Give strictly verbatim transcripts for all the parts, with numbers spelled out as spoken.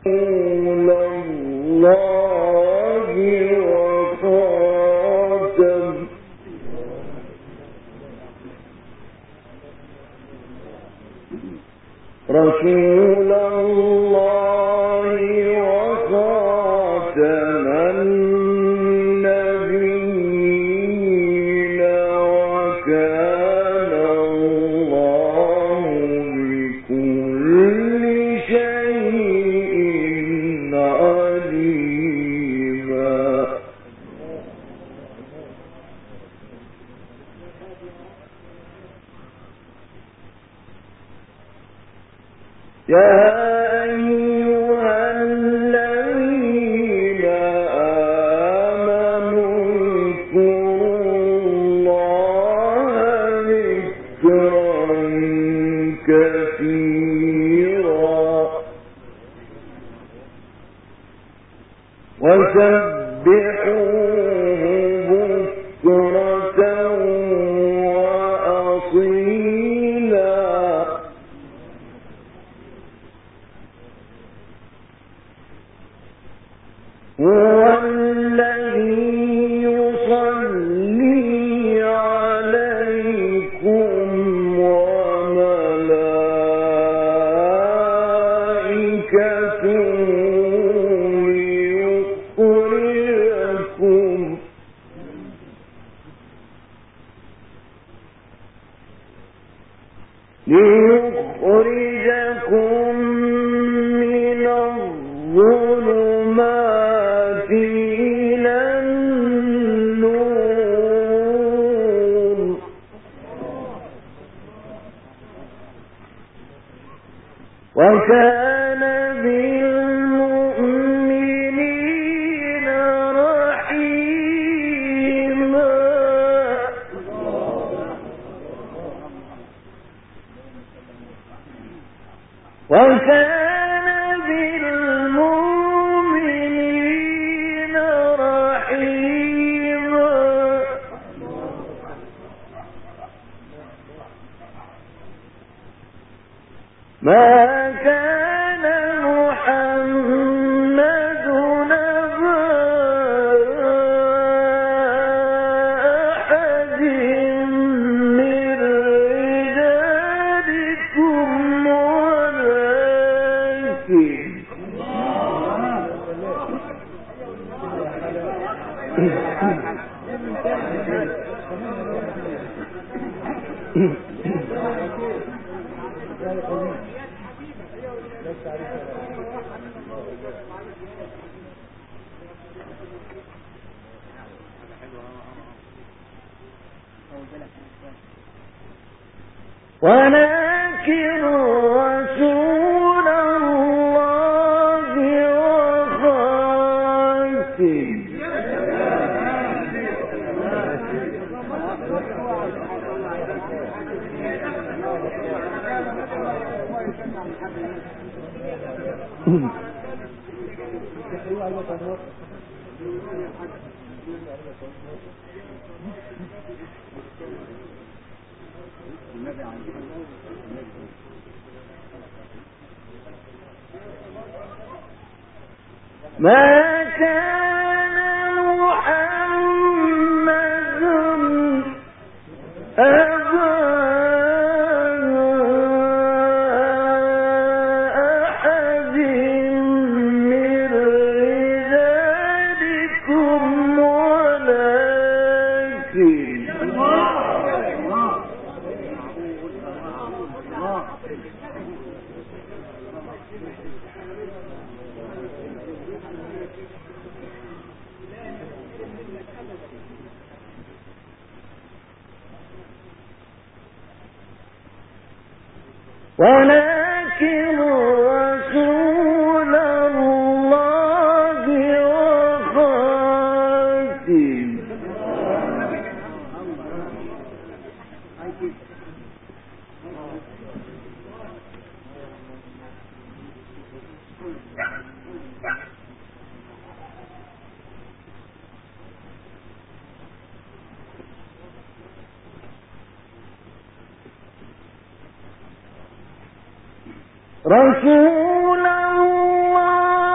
رسول الله وخاتم النبيين وكان الله بكل شيء عليما. يا أيها الذين آمنوا اذكروا الله ذكرا كثيرا وسبحوه بكرة وأصيلا. هو الذي يصلي عليكم وملائكته ليخرجكم ليخرجكم من الظلمات إلى النور وكان بالمؤمنين رحيما. وكان بالمؤمنين رحيما. ما كان محمد نبا أحد من رجالكم ولكن ولكن رسول الله وخاتم ما كان محمد أبا أحد من رجالكم ولكن ولكن رسول الله وخاتم رسول الله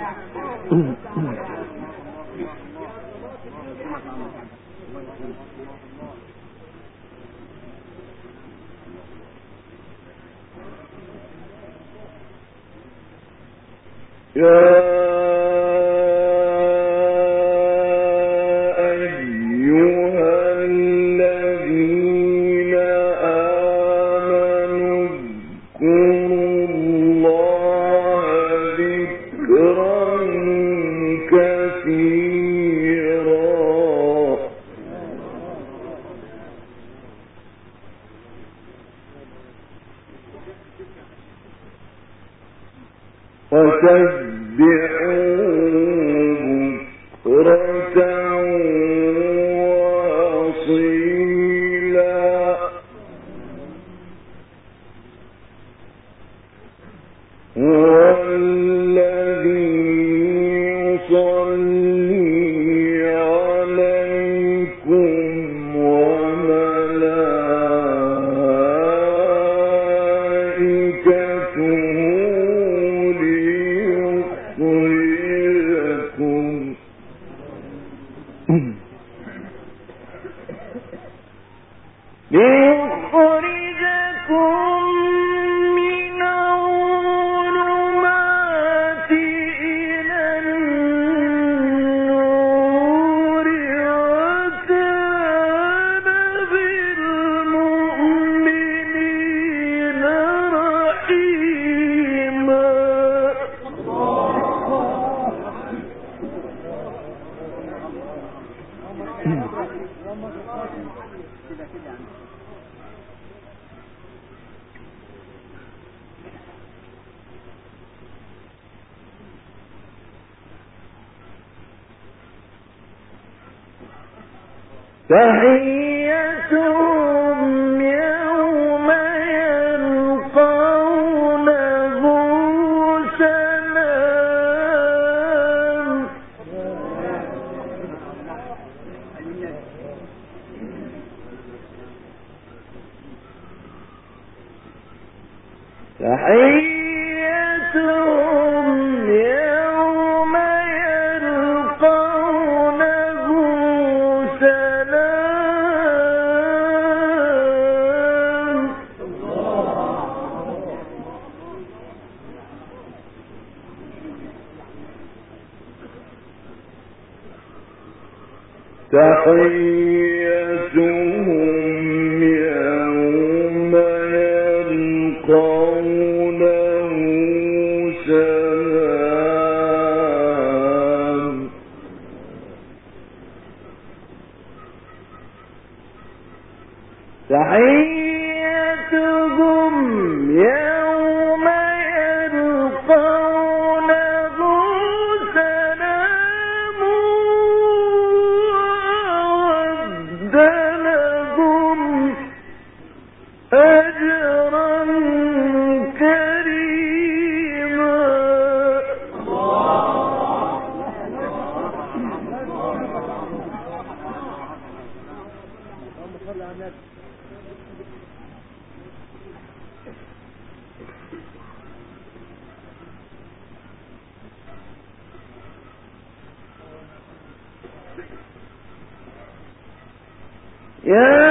تحيتهم يوم يلقونه سلام تحيتهم يوم يلقونه سلام تحيتهم يوم يلقونه سلام تحيتهم يوم يلقونه سلام وأعد لهم أجرا كريما يا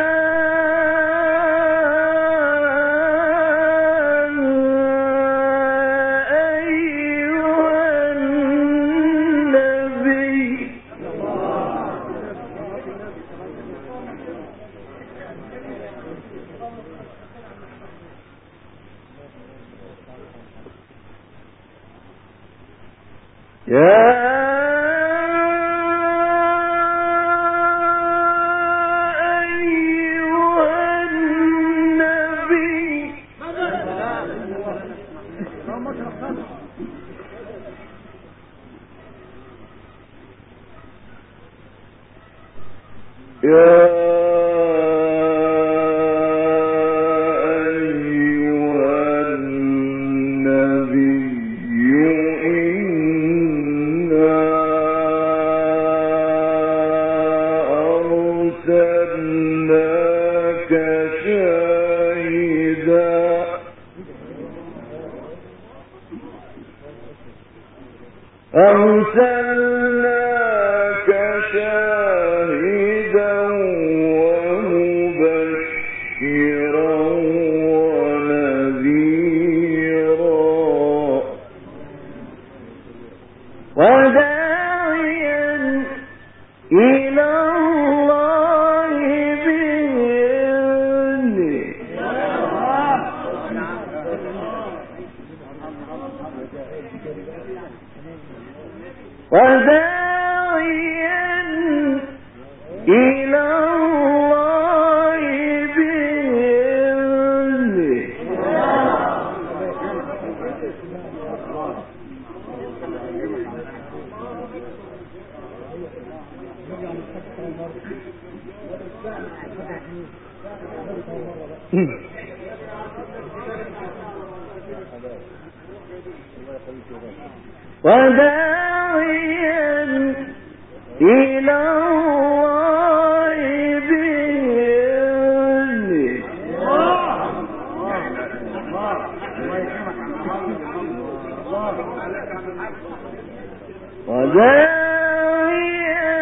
أيها النبي يا يا أيها النبي إنا أرسلناك شاهدا أرسلناك شاهدا ومبشرا ونذيرا وداعيا إلى الله بإذنه وداعيا إلى الله بإذنه وداعيا إلى الله بإذنه وداعيا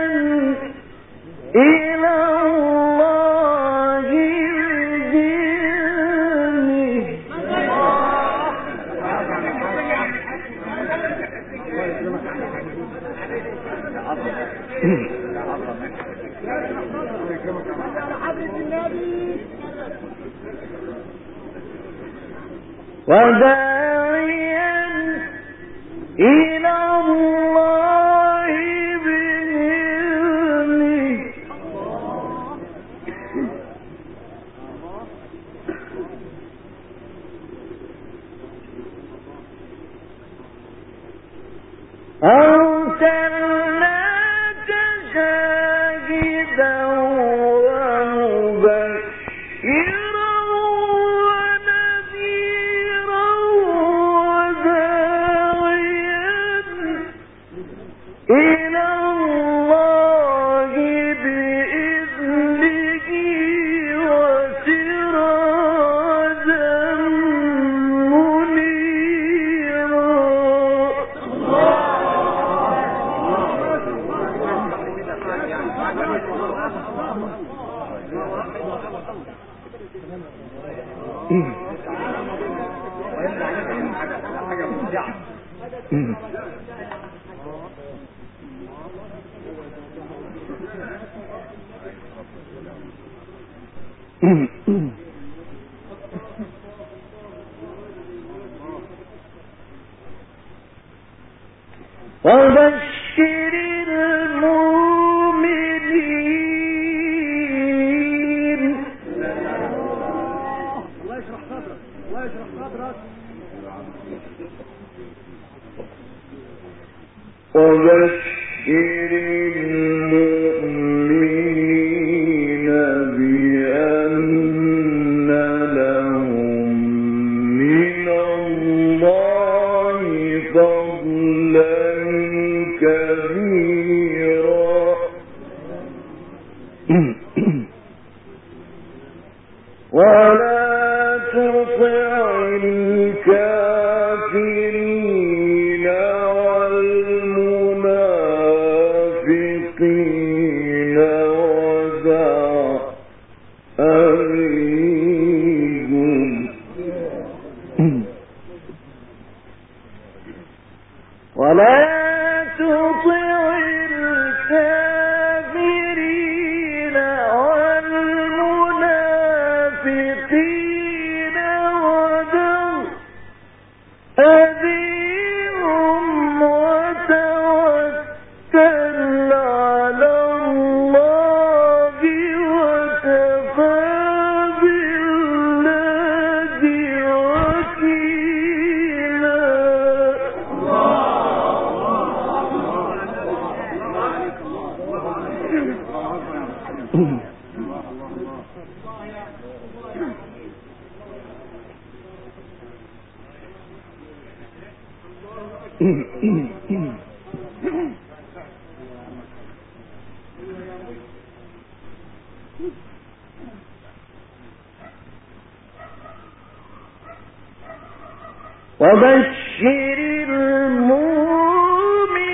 إلى الله بإذنه وداعيا إلى الله بإذنه أرسلناك شاهدا ومبشرا ونذيرا وداعيا إلى الله بإذنه وسراجا منيرا وبشر المؤمنين الله يشرح صدرك الله يشرح صدرك وبشر المؤمنين بأن لهم من الله فضلا كبيرا ولا تطع الكافرين والمنافقين ودع أريهم ولا تطع الكافرين والمنافقين ودع أذيهم وتوكل على الله وكفى بالله وكيلا وبشر المؤمنين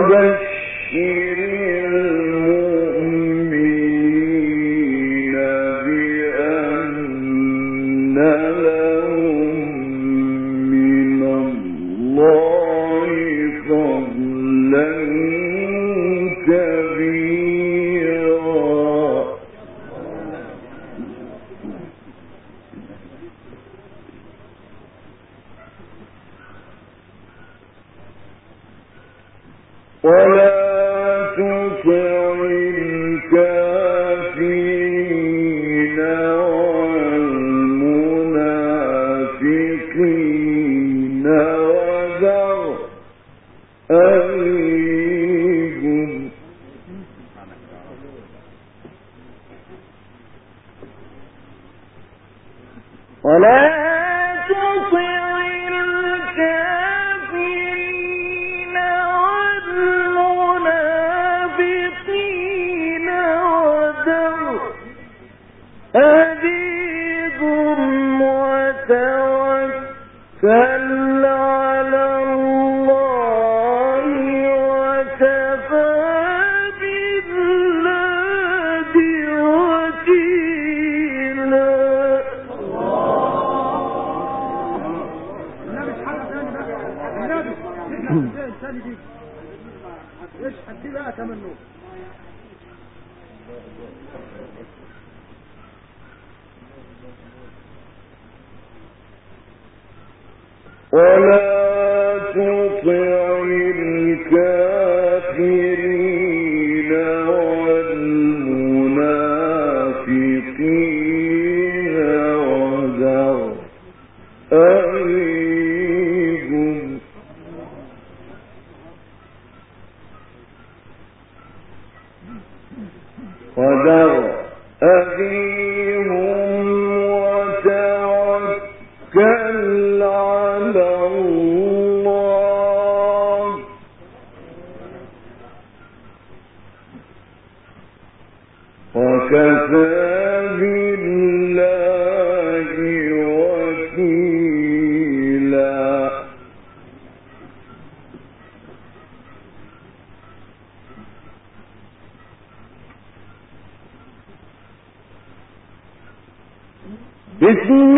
بسم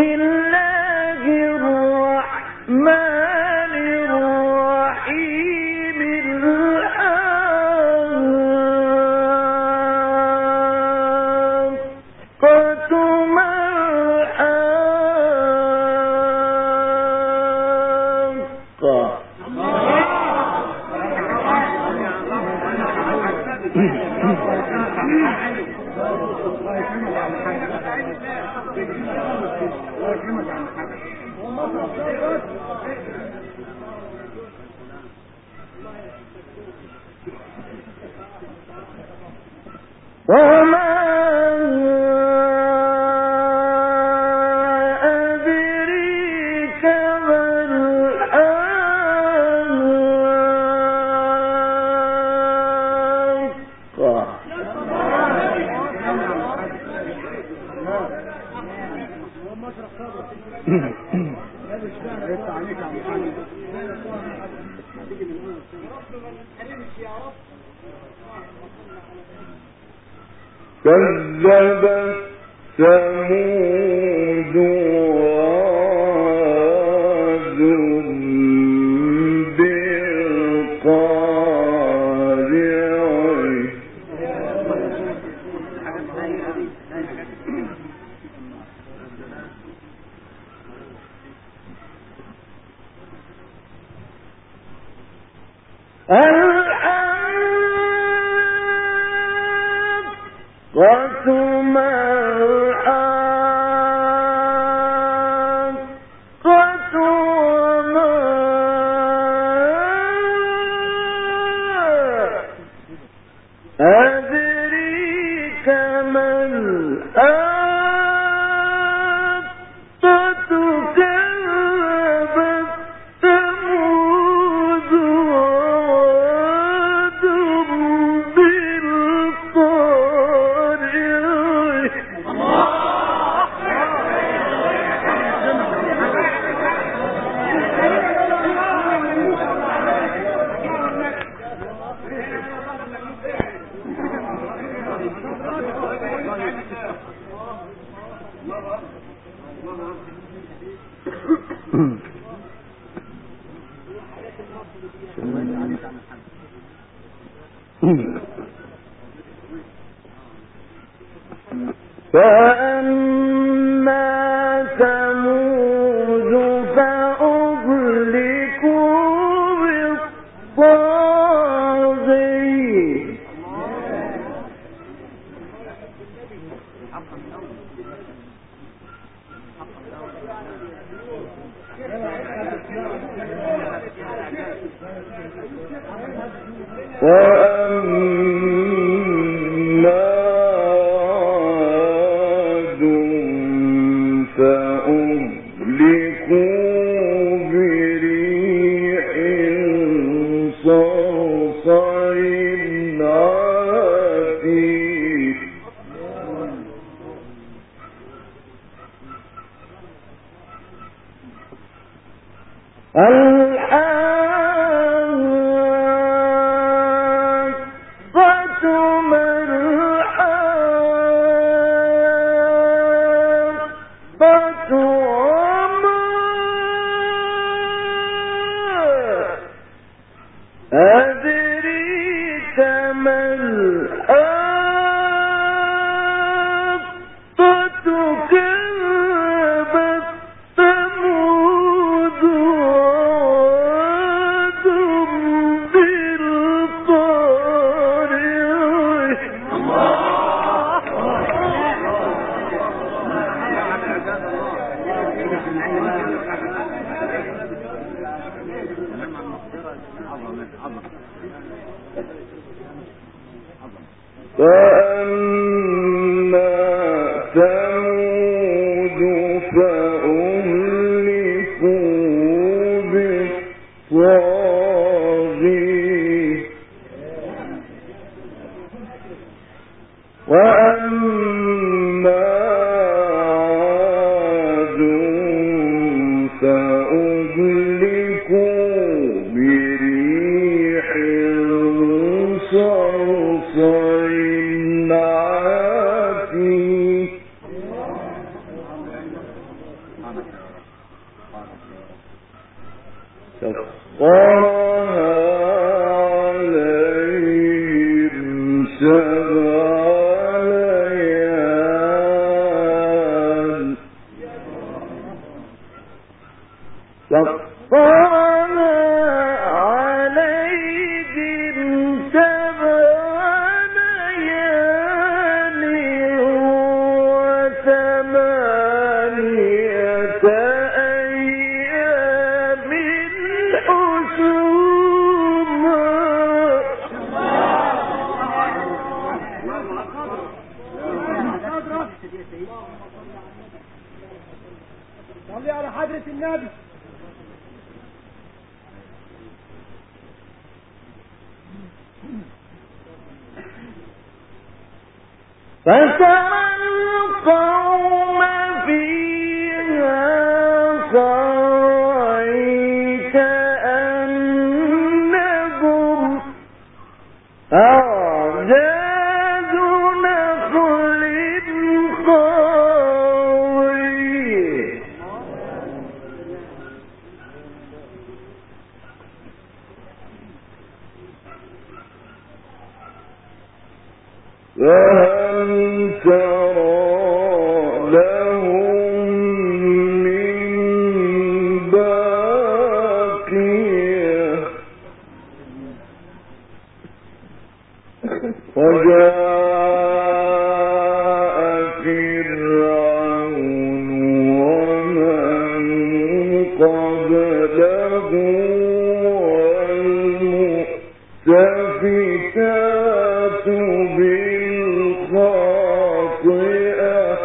الله الرحمن الرحيم الحاقة ما وما أدريك ما كذبت ثمود وعاد بالقارعة الحاقة ما الحاقة وما أدريك ما الحاقة كذبت ثمود وعاد بالقارعة فأما ثمود فأهلكوا بالطاغية وأما عاد فأهلكوا بريح صرصر عاتية أدريك ما الحاقة كذبت ثمود وعاد بالقارعة فأما ثمود فأهلكوا بالطاغية وأما عاد فأهلكوا بريح صرصر عاتية سخرها عليهم سبع ليال سخرها عليهم سبع ليال وثمانية أيام حسوما صلي على حضرة النبي. فترى القوم فيها صرعى كأنهم أعجاز نخل خاوية فهل ترى لهم من باقية وجاء فرعون ومن قبله والمؤتفكات بالخاطئة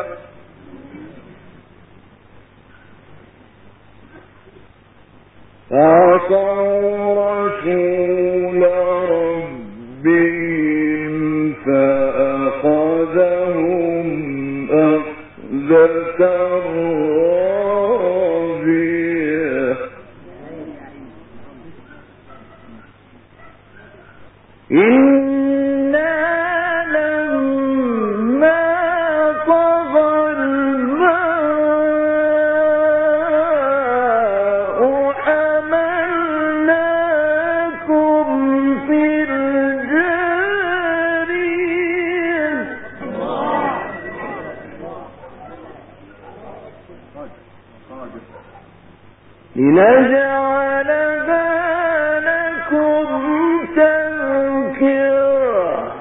فعصوا رسول ربهم فأخذهم أخذة رابية إنا لما طغى الماء حملناكم لنجعلها لكم تذكرة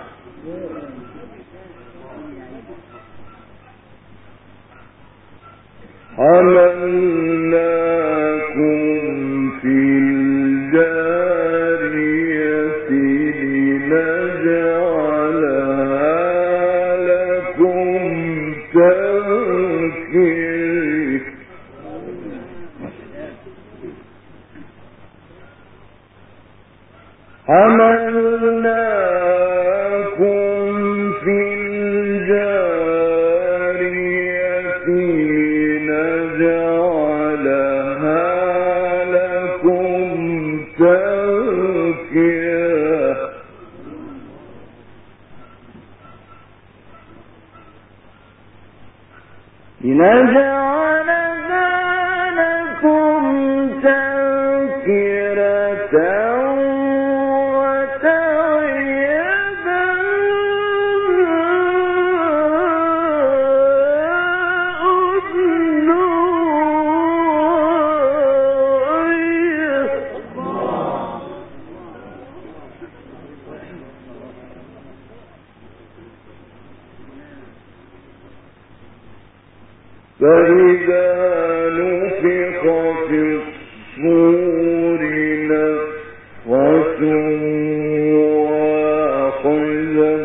حملناكم في الجارية لنجعلها لكم تذكرة حملناكم في الجارية لنجعلها لكم تذكرة لنجعلها لكم تذكرة فإذا نفخ في الصور نفخة واحدة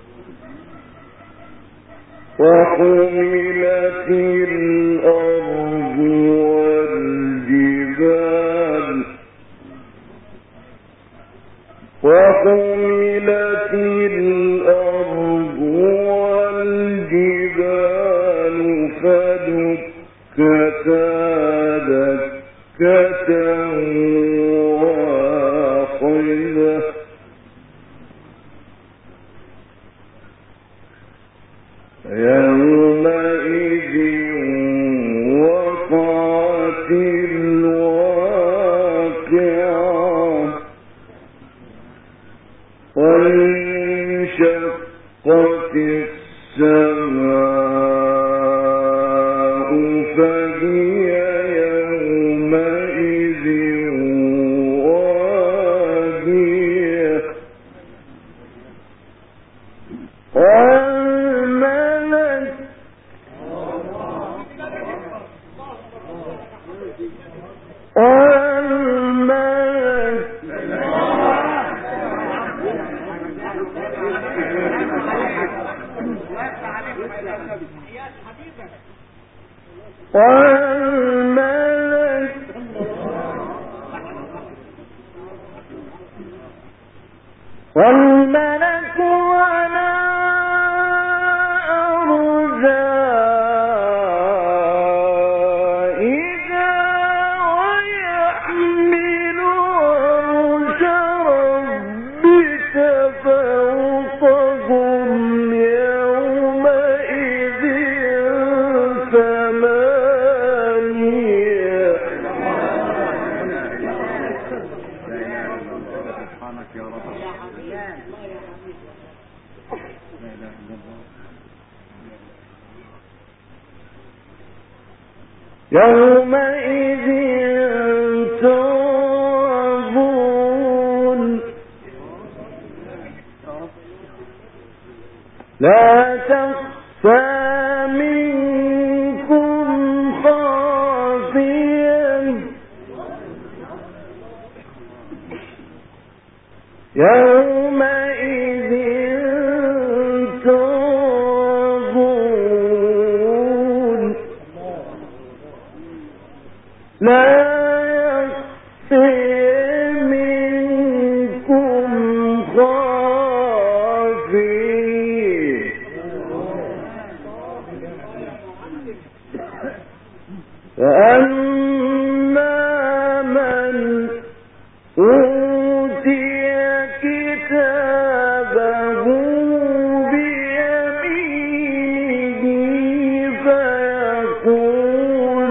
وحملت الأرض والجبال وحملت الأرض والجبال فدكتا دكة واحدة يومئذ وقعت الواقعة وانشقت السماء فهي يومئذ واهية والملك والملك والملك والملك على أرجائها ويحمل عرش ربك فوقهم يومئذ ثمانية سبحانك يا رب. يومئذ تعرضون لا تخفى منكم خافية يومئذ تعرضون لا يخفى منكم خافية فأما من أوتي كتابه بيمينه فيقول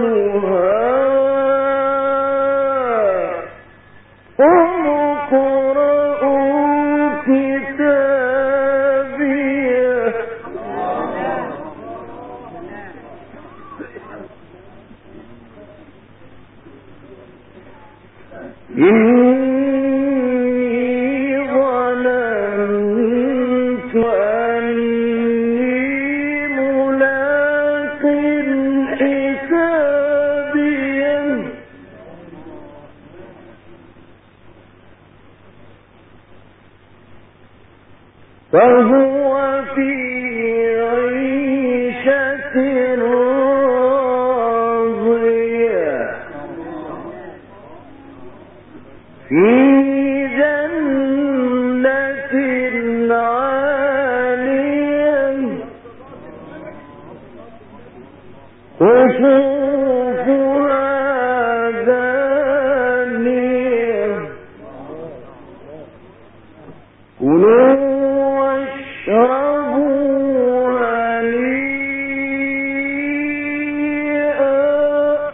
هاؤم اقرءوا كتابيه إني ظننت أني ملاق حسابيه فهو في عيشة راضية في جنة عالية قطوفها دانية كلوا واشربوا هنيئا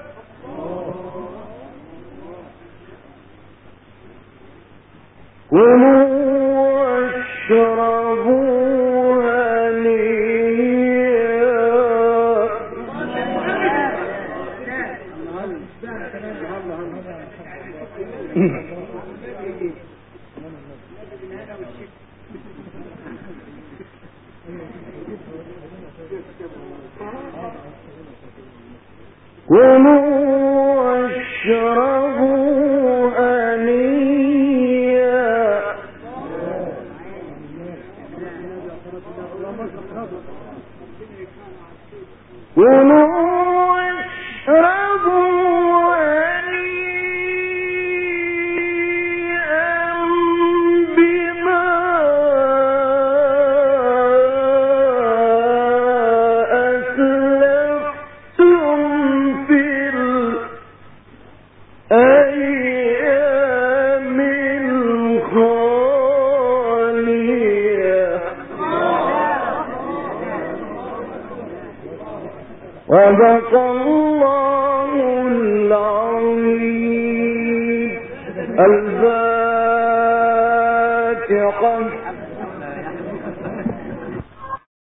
كلوا واشربوا هنيئا كلوا واشربوا هنيئا كلوا واشربوا هنيئا بما أسلفتم في الأيام الخالية صدق الله العظيم. الفاتحة.